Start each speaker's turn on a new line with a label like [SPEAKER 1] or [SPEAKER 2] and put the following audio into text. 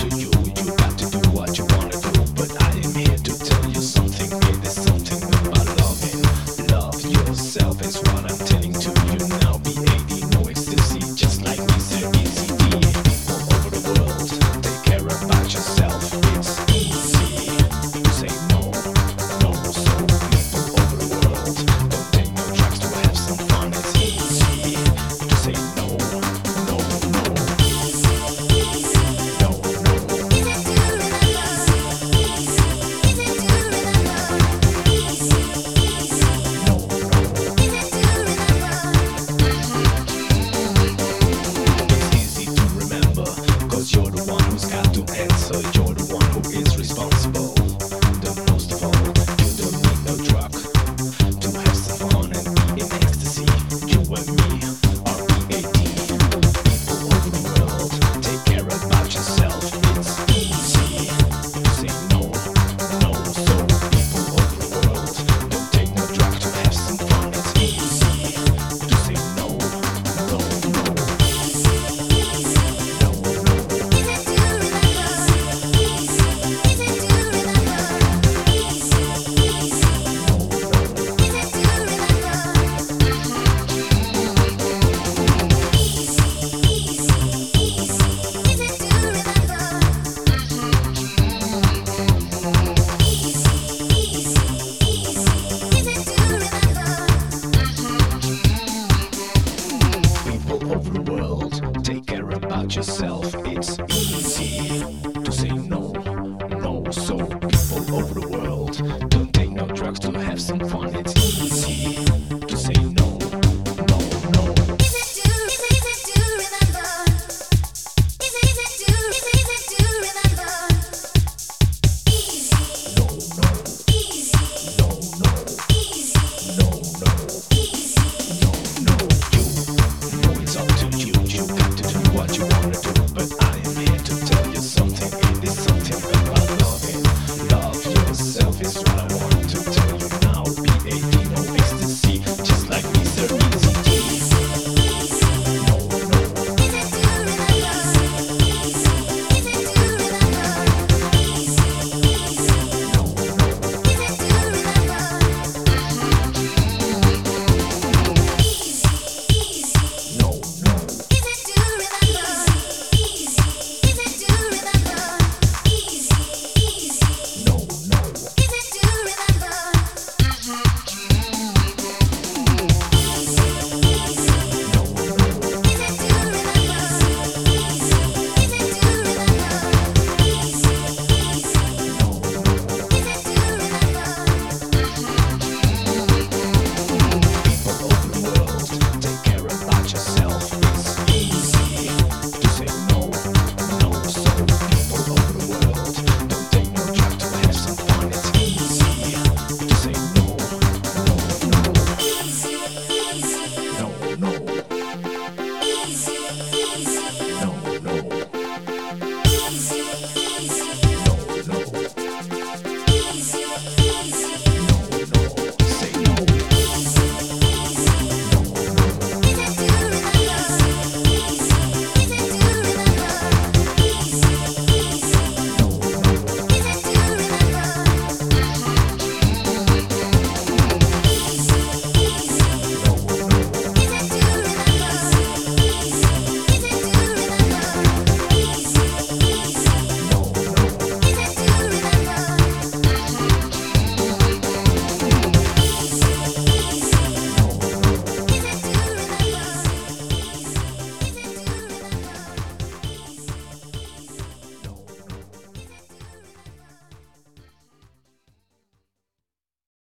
[SPEAKER 1] you. You got to do what you wanna do, but I am here to tell you something. It is something about loving. Love yourself is what I'm telling to you now. B.A.D. no ecstasy, just like Mr. Easy D. People over the world, take care about yourself. It's easy to say no, no. So people over the world, don't take no drugs to have some fun. It's easy to say no, no, no. No, no. It's easy to remember, 'cause you're the one who's got to answer.